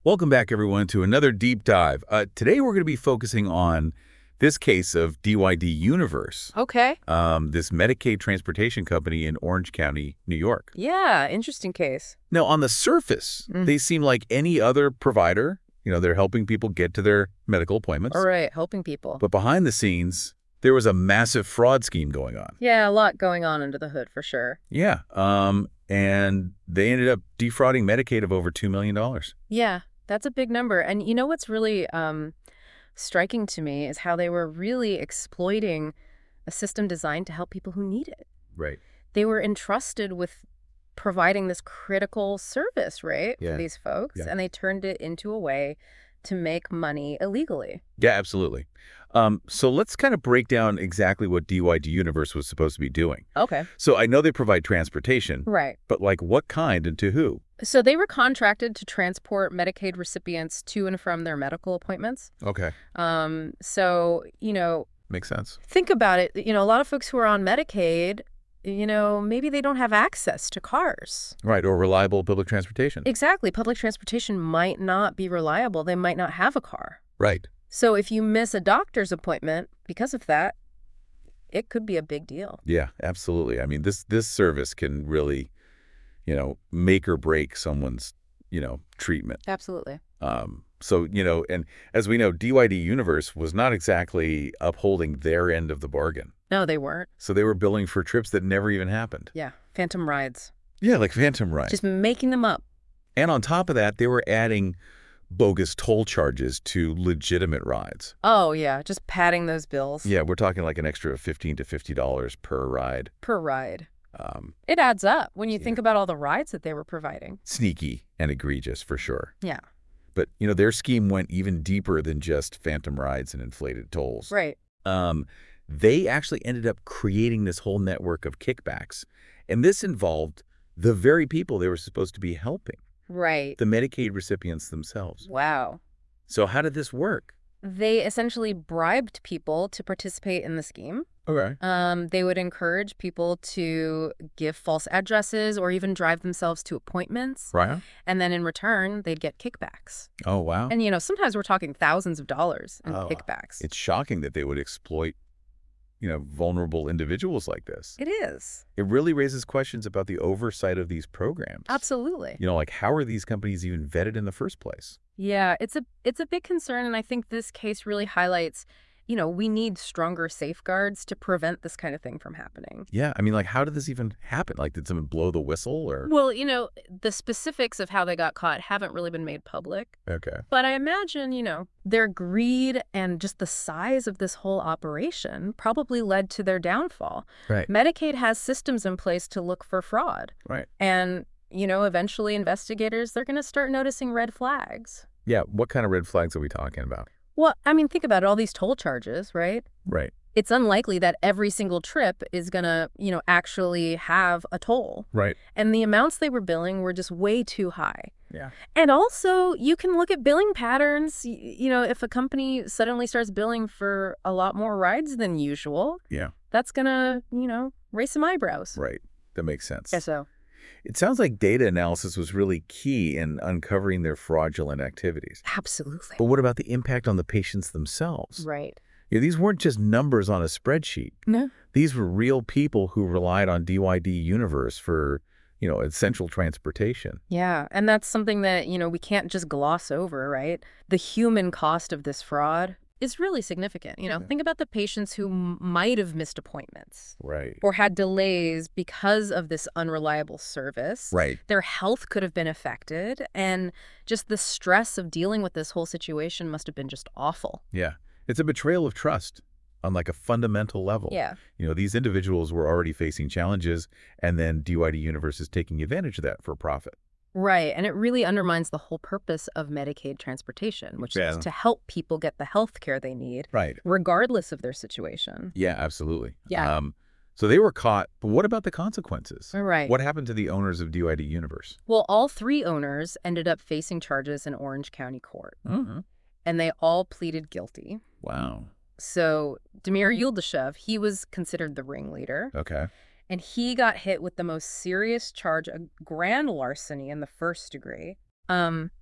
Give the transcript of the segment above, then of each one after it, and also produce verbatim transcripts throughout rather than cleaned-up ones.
Welcome back, everyone, to another deep dive. Uh, today, we're going to be focusing on this case of D Y D Universe, Okay. um, this Medicaid transportation company in Orange County, New York. Yeah, interesting case. Now, on the surface, Mm. they seem like any other provider. You know, they're helping people get to their medical appointments. All right, helping people. But behind the scenes, there was a massive fraud scheme going on. Yeah, a lot going on under the hood for sure. Yeah. Um, and they ended up defrauding Medicaid of over two million dollars. Yeah, that's a big number. And you know what's really um, striking to me is how they were really exploiting a system designed to help people who need it. Right. They were entrusted with providing this critical service, right, Yeah. for these folks, Yeah. and they turned it into a way to make money illegally. Yeah, absolutely. Um, so let's kind of break down exactly what D Y D Universe was supposed to be doing. Okay. So I know they provide transportation, Right. but like what kind and to who? So they were contracted to transport Medicaid recipients to and from their medical appointments. Okay. Um, so, you know, Makes sense. think about it. You know, a lot of folks who are on Medicaid, you know, maybe they don't have access to cars. Right, or reliable public transportation. Exactly. Public transportation might not be reliable. They might not have a car. Right. So if you miss a doctor's appointment because of that, it could be a big deal. Yeah, absolutely. I mean, this this service can really, you know, make or break someone's, you know, treatment. Absolutely. Um, so, you know, and as we know, D Y D Universe was not exactly upholding their end of the bargain. No, they weren't. So they were billing for trips that never even happened. Yeah. Phantom rides. Yeah, like Phantom Ride. Just making them up. And on top of that, they were adding bogus toll charges to legitimate rides. Oh, yeah. Just padding those bills. Yeah, we're talking like an extra fifteen to fifty dollars per ride. Per ride. Um, It adds up when you Yeah. think about all the rides that they were providing. sneaky and egregious for sure. Yeah. But, you know, their scheme went even deeper than just phantom rides and inflated tolls. Right. Um, they actually ended up creating this whole network of kickbacks. And this involved the very people they were supposed to be helping, Right. the Medicaid recipients themselves. Wow. So how did this work? They essentially bribed people to participate in the scheme. Okay. Um, they would encourage people to give false addresses or even drive themselves to appointments. Right. And then in return, they'd get kickbacks. Oh, wow. And, you know, sometimes we're talking thousands of dollars in Oh, kickbacks. It's shocking that they would exploit, you know, vulnerable individuals like this. It is. It really raises questions about the oversight of these programs. Absolutely. You know, like how are these companies even vetted in the first place? Yeah, it's a it's a big concern, and I think this case really highlights, you know, we need stronger safeguards to prevent this kind of thing from happening. Yeah, I mean, like, how did this even happen? Like, did someone blow the whistle or? Well, you know, the specifics of how they got caught haven't really been made public, Okay. but I imagine, you know, their greed and just the size of this whole operation probably led to their downfall. Right. Medicaid has systems in place to look for fraud, Right. and, you know, eventually investigators, they're going to start noticing red flags. Yeah. What kind of red flags are we talking about? Well, I mean, think about it, all these toll charges, right? Right. It's unlikely that every single trip is going to, you know, actually have a toll. Right. And the amounts they were billing were just way too high. Yeah. And also, you can look at billing patterns. Y- You know, if a company suddenly starts billing for a lot more rides than usual, Yeah. that's going to, you know, raise some eyebrows. Right. That makes sense. Yeah, so. It sounds like data analysis was really key in uncovering their fraudulent activities. Absolutely. But what about the impact on the patients themselves? Right. Yeah, these weren't just numbers on a spreadsheet. No. These were real people who relied on D Y D Universe for, you know, essential transportation. Yeah, and that's something that, you know, we can't just gloss over, right? The human cost of this fraud is really significant. You know, Yeah. think about the patients who m- might have missed appointments Right. or had delays because of this unreliable service. Right. Their health could have been affected, and just the stress of dealing with this whole situation must have been just awful. Yeah. It's a betrayal of trust on like a fundamental level. Yeah. You know, these individuals were already facing challenges, and then D Y D Universe is taking advantage of that for profit. Right, and it really undermines the whole purpose of Medicaid transportation, which Yeah. is to help people get the health care they need, Right. regardless of their situation. Yeah, absolutely. Yeah. Um, so they were caught, but what about the consequences? All right. What happened to the owners of D Y D Universe? Well, all three owners ended up facing charges in Orange County Court, Mm-hmm. and they all pleaded guilty. Wow. So Damir Yuldashev, he was considered the ringleader, Okay. and he got hit with the most serious charge, a grand larceny in the first degree. Um,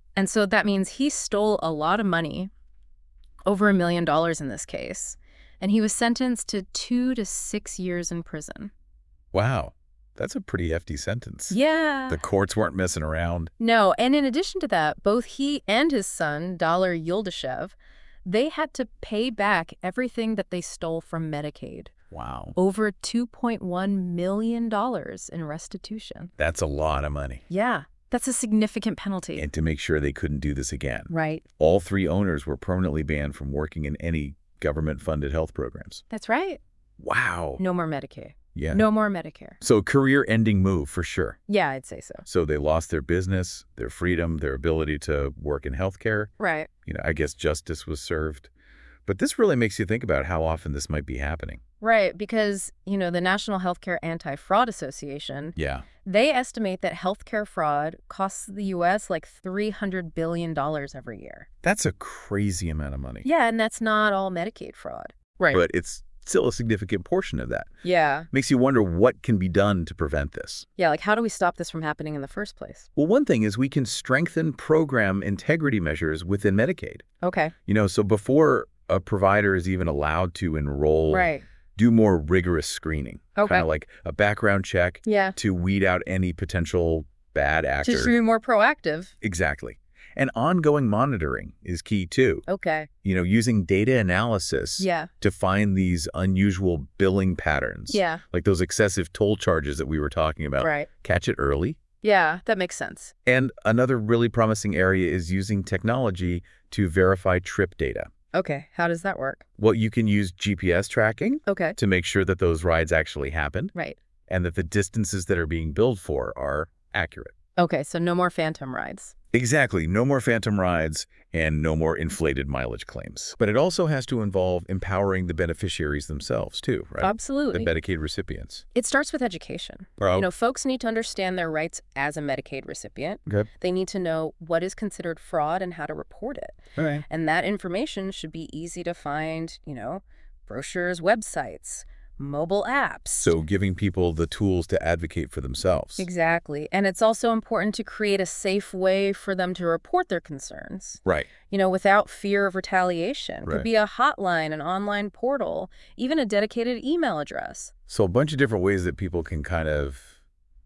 And so that means he stole a lot of money, over a million dollars in this case, and he was sentenced to two to six years in prison. Wow. That's a pretty hefty sentence. Yeah. The courts weren't messing around. No, and in addition to that, both he and his son, Dollar Yuldashev, they had to pay back everything that they stole from Medicaid. Wow. Over two point one million dollars in restitution. That's a lot of money. Yeah, that's a significant penalty. And to make sure they couldn't do this again. Right. All three owners were permanently banned from working in any government-funded health programs. That's right. Wow. No more Medicaid. Yeah. No more Medicare. So career-ending move for sure. Yeah, I'd say so. So they lost their business, their freedom, their ability to work in healthcare. Right. You know, I guess justice was served. But this really makes you think about how often this might be happening. Right, because, you know, the National Healthcare Anti-Fraud Association, Yeah. they estimate that healthcare fraud costs the U S like three hundred billion dollars every year. That's a crazy amount of money. Yeah, and that's not all Medicaid fraud. Right. But it's still a significant portion of that. Yeah. Makes you wonder what can be done to prevent this. Yeah, like how do we stop this from happening in the first place? Well, one thing is we can strengthen program integrity measures within Medicaid. Okay. You know, so before a provider is even allowed to enroll, Right. do more rigorous screening. Okay. Kind of like a background check Yeah. to weed out any potential bad actor. Just to be more proactive. Exactly. And ongoing monitoring is key too. Okay. You know, using data analysis Yeah. to find these unusual billing patterns. Yeah. Like those excessive toll charges that we were talking about. Right. Catch it early. Yeah, that makes sense. And another really promising area is using technology to verify trip data. Okay. How does that work? Well, you can use G P S tracking Okay. to make sure that those rides actually happen Right. and that the distances that are being billed for are accurate. Okay, so no more phantom rides. Exactly. No more phantom rides and no more inflated mileage claims. But it also has to involve empowering the beneficiaries themselves too, right? Absolutely. The Medicaid recipients. It starts with education. Oh. You know, folks need to understand their rights as a Medicaid recipient. Okay. They need to know what is considered fraud and how to report it. All right. And that information should be easy to find, you know, brochures, websites, mobile apps. So giving people the tools to advocate for themselves. Exactly. And it's also important to create a safe way for them to report their concerns, Right. you know, without fear of retaliation. Right. Could be a hotline, an online portal, even a dedicated email address. So a bunch of different ways that people can kind of,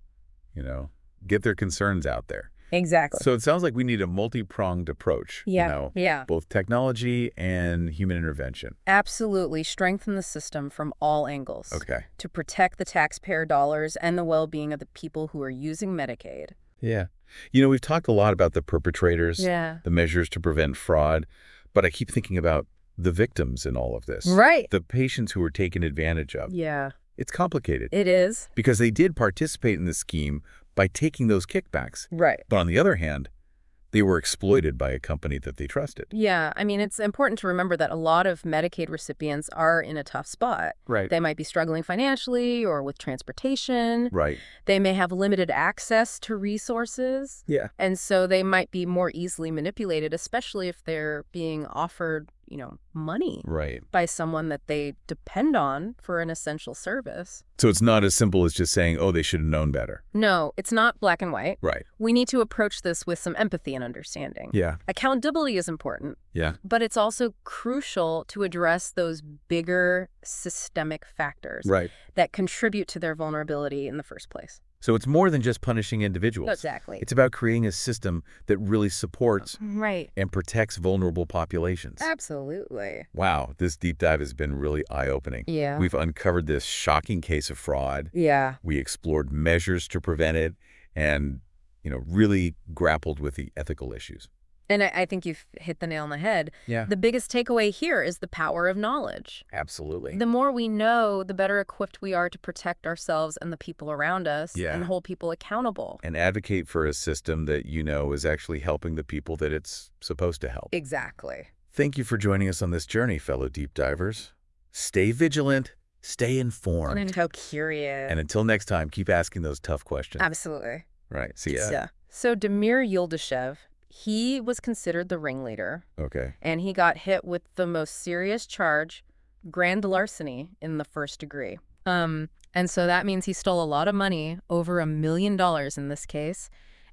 you know, get their concerns out there. Exactly. So it sounds like we need a multi-pronged approach. Yeah. You know, Yeah. both technology and human intervention. Absolutely. Strengthen the system from all angles. Okay. To protect the taxpayer dollars and the well-being of the people who are using Medicaid. Yeah. You know, we've talked a lot about the perpetrators, Yeah. the measures to prevent fraud, but I keep thinking about the victims in all of this. Right. The patients who were taken advantage of. Yeah. It's complicated It is. because they did participate in the scheme by taking those kickbacks. Right. But on the other hand, they were exploited by a company that they trusted. Yeah. I mean, it's important to remember that a lot of Medicaid recipients are in a tough spot. Right. They might be struggling financially or with transportation. Right. They may have limited access to resources. Yeah. And so they might be more easily manipulated, especially if they're being offered, you know, money Right. by someone that they depend on for an essential service. So it's not as simple as just saying, oh, they should have known better. No, it's not black and white. Right. We need to approach this with some empathy and understanding. Yeah. Accountability is important, Yeah. but it's also crucial to address those bigger systemic factors Right. that contribute to their vulnerability in the first place. So it's more than just punishing individuals. Exactly. It's about creating a system that really supports Right. and protects vulnerable populations. Absolutely. Wow, this deep dive has been really eye-opening. Yeah. We've uncovered this shocking case of fraud. Yeah. We explored measures to prevent it and, you know, really grappled with the ethical issues. And I, I think you've hit the nail on the head. Yeah. The biggest takeaway here is the power of knowledge. Absolutely. The more we know, the better equipped we are to protect ourselves and the people around us Yeah. and hold people accountable. And advocate for a system that you know is actually helping the people that it's supposed to help. Exactly. Thank you for joining us on this journey, fellow deep divers. Stay vigilant, stay informed. And so curious. And until next time, keep asking those tough questions. Absolutely. Right. See ya. Yeah. So Damir Yuldashev, he was considered the ringleader, Okay. and he got hit with the most serious charge, grand larceny in the first degree. Um, and so that means he stole a lot of money, over a million dollars in this case,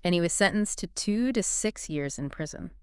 and he was sentenced to two to six years in prison.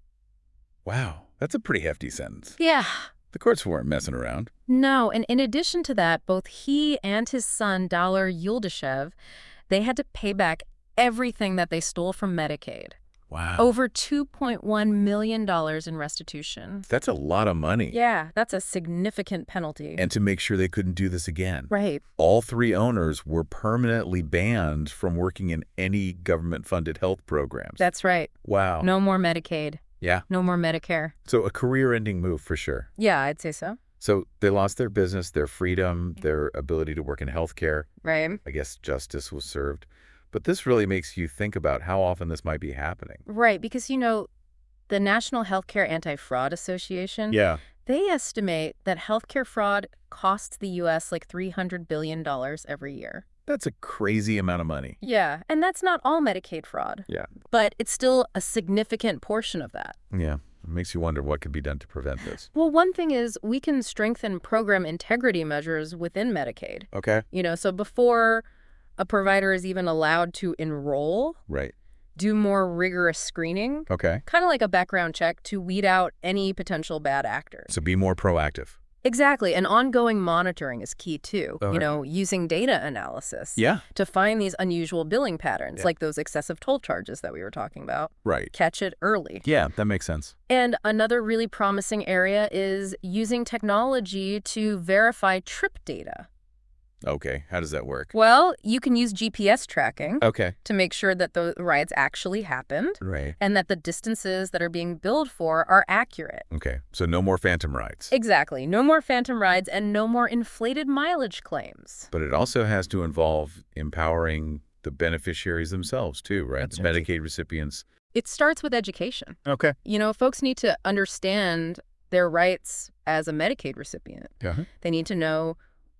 Wow, that's a pretty hefty sentence. Yeah. The courts weren't messing around. No, and in addition to that, both he and his son, Daler Yuldashev, they had to pay back everything that they stole from Medicaid. Wow. Over two point one million dollars in restitution. That's a lot of money. Yeah, that's a significant penalty. And to make sure they couldn't do this again. Right. All three owners were permanently banned from working in any government-funded health programs. That's right. Wow. No more Medicaid. Yeah. No more Medicare. So a career-ending move for sure. Yeah, I'd say so. So they lost their business, their freedom, their ability to work in healthcare. Right. I guess justice was served. But this really makes you think about how often this might be happening. Right, because, you know, the National Healthcare Anti-Fraud Association, Yeah. they estimate that healthcare fraud costs the U S like three hundred billion dollars every year. That's a crazy amount of money. Yeah, and that's not all Medicaid fraud. Yeah. But it's still a significant portion of that. Yeah. It makes you wonder what could be done to prevent this. Well, one thing is we can strengthen program integrity measures within Medicaid. Okay. You know, so before a provider is even allowed to enroll, Right. do more rigorous screening, Okay. kind of like a background check to weed out any potential bad actors. So be more proactive. Exactly. And ongoing monitoring is key, too. Okay. You know, using data analysis Yeah. to find these unusual billing patterns, Yeah. like those excessive toll charges that we were talking about. Right. Catch it early. Yeah, that makes sense. And another really promising area is using technology to verify trip data. Okay. How does that work? Well, you can use G P S tracking Okay. to make sure that the rides actually happened Right. and that the distances that are being billed for are accurate. Okay. So no more phantom rides. Exactly. No more phantom rides and no more inflated mileage claims. But it also has to involve empowering the beneficiaries themselves, too, right? That's the right. Medicaid recipients. It starts with education. Okay. You know, folks need to understand their rights as a Medicaid recipient. Uh-huh. They need to know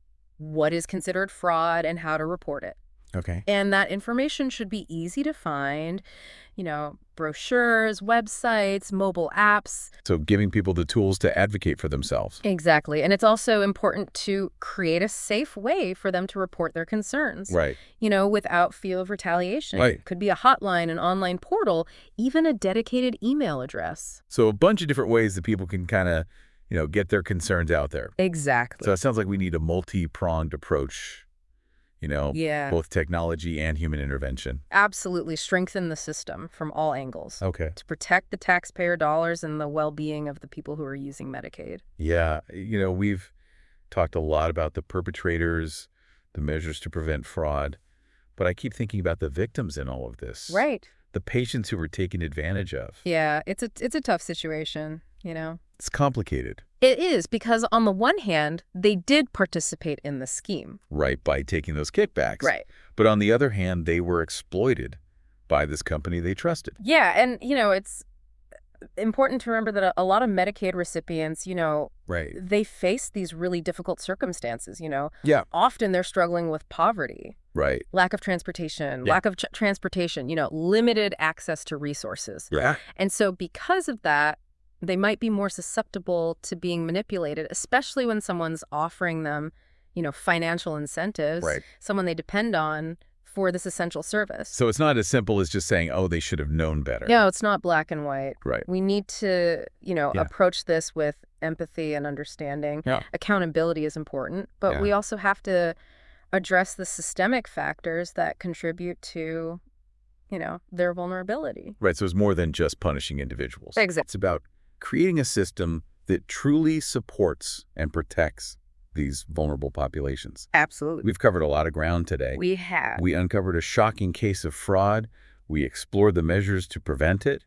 what is considered fraud and how to report it. Okay. And that information should be easy to find, you know, brochures, websites, mobile apps. So giving people the tools to advocate for themselves. Exactly. And it's also important to create a safe way for them to report their concerns, Right. you know, without fear of retaliation. Right. Could be a hotline, an online portal, even a dedicated email address. So a bunch of different ways that people can kind of, you know, get their concerns out there. Exactly. So it sounds like we need a multi-pronged approach, you know, Yeah, both technology and human intervention. absolutely strengthen the system from all angles Okay. to protect the taxpayer dollars and the well-being of the people who are using Medicaid. Yeah. You know, we've talked a lot about the perpetrators, the measures to prevent fraud, but I keep thinking about the victims in all of this. Right. The patients who were taken advantage of. Yeah, it's a it's a tough situation, you know. It's complicated. It is because on the one hand, they did participate in the scheme. Right, by taking those kickbacks. Right. But on the other hand, they were exploited by this company they trusted. Yeah, and you know, it's important to remember that a, a lot of Medicaid recipients, you know, Right. they face these really difficult circumstances, you know. Yeah. Often they're struggling with poverty, Right. lack of transportation, Yeah. lack of ch transportation, you know, limited access to resources. Yeah. And so because of that, they might be more susceptible to being manipulated, especially when someone's offering them, you know, financial incentives, Right. someone they depend on for this essential service. So it's not as simple as just saying, oh, they should have known better. No, it's not black and white. Right. We need to, you know, Yeah. approach this with empathy and understanding. Yeah. Accountability is important, but Yeah. we also have to address the systemic factors that contribute to, you know, their vulnerability. Right. So it's more than just punishing individuals. Exactly. It's about creating a system that truly supports and protects these vulnerable populations. Absolutely. We've covered a lot of ground today. We have. We uncovered a shocking case of fraud. We explored the measures to prevent it.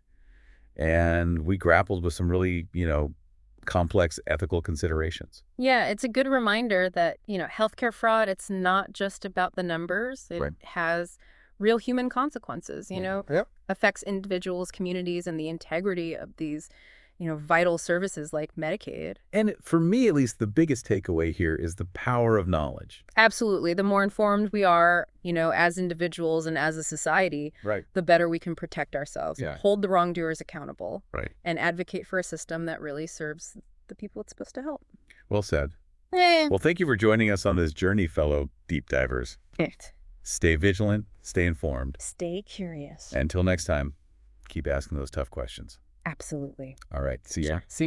And we grappled with some really, you know, complex ethical considerations. Yeah, it's a good reminder that, you know, healthcare fraud, it's not just about the numbers. It Right. has real human consequences, you know, Yep. affects individuals, communities, and the integrity of these, you know, vital services like Medicaid. And for me, at least, the biggest takeaway here is the power of knowledge. Absolutely. The more informed we are, you know, as individuals and as a society, Right. the better we can protect ourselves, Yeah. hold the wrongdoers accountable, Right. and advocate for a system that really serves the people it's supposed to help. Well said. Eh. Well, thank you for joining us on this journey, fellow deep divers. It. Stay vigilant, stay informed. Stay curious. Until next time, keep asking those tough questions. Absolutely. All right. See ya. See